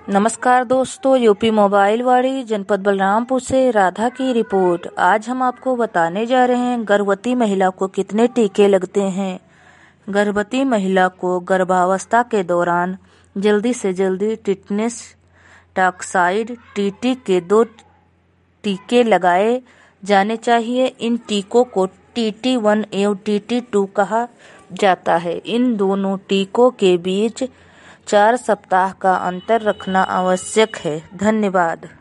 नमस्कार दोस्तों, UP mobile वाड़ी जनपद बलरामपुर से राधा की रिपोर्ट। आज हम आपको बताने जा रहे हैं गर्भवती महिला को कितने टीके लगते हैं। गर्भवती महिला को गर्भावस्था के दौरान जल्दी से जल्दी टिटनेस टॉक्साइड टीटी के 2 टीके लगाए जाने चाहिए। इन टीकों को TT1 एवं TT2 कहा जाता है। इन दोनों टीकों के बीच 4 सप्ताह का अंतर रखना आवश्यक है। धन्यवाद।